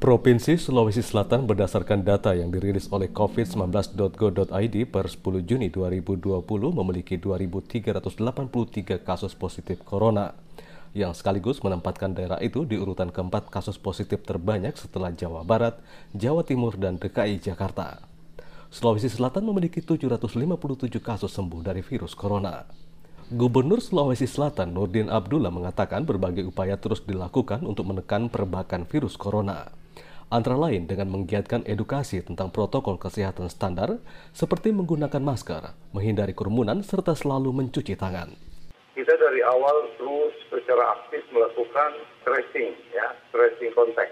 Provinsi Sulawesi Selatan berdasarkan data yang dirilis oleh covid19.go.id per 10 Juni 2020 memiliki 2.383 kasus positif corona, yang sekaligus menempatkan daerah itu di urutan keempat kasus positif terbanyak setelah Jawa Barat, Jawa Timur, dan DKI Jakarta. Sulawesi Selatan memiliki 757 kasus sembuh dari virus corona. Gubernur Sulawesi Selatan Nurdin Abdullah mengatakan berbagai upaya terus dilakukan untuk menekan perbakan virus corona. Antara lain dengan menggiatkan edukasi tentang protokol kesehatan standar seperti menggunakan masker, menghindari kerumunan, serta selalu mencuci tangan. Kita dari awal terus secara aktif melakukan tracing kontak.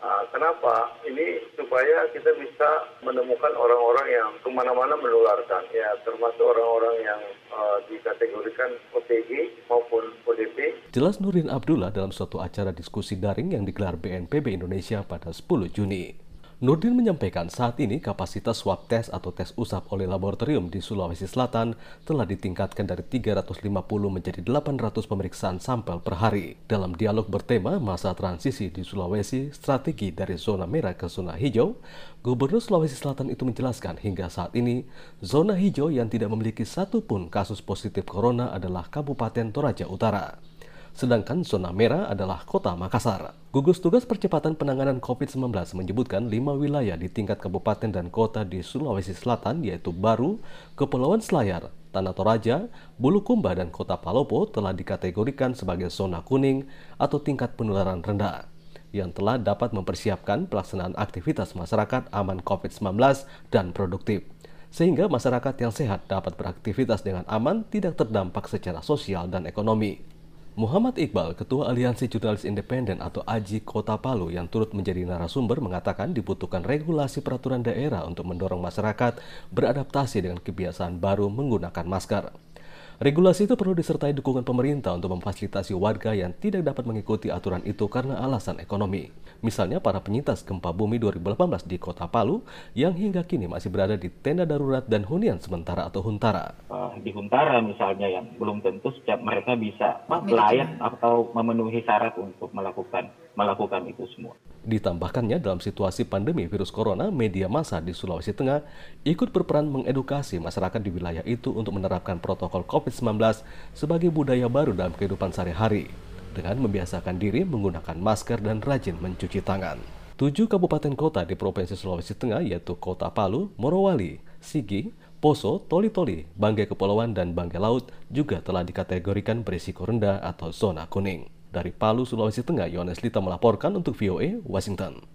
Kenapa? Ini supaya kita bisa menemukan orang-orang yang kemana-mana menularkan, ya termasuk orang-orang yang dikategorikan OTG maupun ODP. Jelas Nurdin Abdullah dalam suatu acara diskusi daring yang digelar BNPB Indonesia pada 10 Juni. Nurdin menyampaikan saat ini kapasitas swab tes atau tes usap oleh laboratorium di Sulawesi Selatan telah ditingkatkan dari 350 menjadi 800 pemeriksaan sampel per hari. Dalam dialog bertema masa transisi di Sulawesi, strategi dari zona merah ke zona hijau, Gubernur Sulawesi Selatan itu menjelaskan hingga saat ini, zona hijau yang tidak memiliki satupun kasus positif corona adalah Kabupaten Toraja Utara. Sedangkan zona merah adalah Kota Makassar. Gugus Tugas Percepatan Penanganan COVID-19 menyebutkan 5 wilayah di tingkat kabupaten dan kota di Sulawesi Selatan yaitu Baru, Kepulauan Selayar, Tanah Toraja, Bulukumba, dan Kota Palopo telah dikategorikan sebagai zona kuning atau tingkat penularan rendah yang telah dapat mempersiapkan pelaksanaan aktivitas masyarakat aman COVID-19 dan produktif. Sehingga masyarakat yang sehat dapat beraktivitas dengan aman, tidak terdampak secara sosial dan ekonomi. Muhammad Iqbal, Ketua Aliansi Jurnalis Independen atau AJI Kota Palu yang turut menjadi narasumber mengatakan dibutuhkan regulasi peraturan daerah untuk mendorong masyarakat beradaptasi dengan kebiasaan baru menggunakan masker. Regulasi itu perlu disertai dukungan pemerintah untuk memfasilitasi warga yang tidak dapat mengikuti aturan itu karena alasan ekonomi. Misalnya para penyintas gempa bumi 2018 di Kota Palu yang hingga kini masih berada di tenda darurat dan hunian sementara atau huntara. Di huntara misalnya yang belum tentu setiap mereka bisa layak atau memenuhi syarat untuk melakukan itu semua. Ditambahkannya dalam situasi pandemi virus corona, media massa di Sulawesi Tengah ikut berperan mengedukasi masyarakat di wilayah itu untuk menerapkan protokol COVID-19 sebagai budaya baru dalam kehidupan sehari-hari dengan membiasakan diri menggunakan masker dan rajin mencuci tangan. 7 kabupaten kota di Provinsi Sulawesi Tengah yaitu Kota Palu, Morowali, Sigi, Poso, Toli-Toli, Banggai Kepulauan, dan Banggai Laut juga telah dikategorikan berisiko rendah atau zona kuning. Dari Palu, Sulawesi Tengah, Yohanes Lita melaporkan untuk VOA, Washington.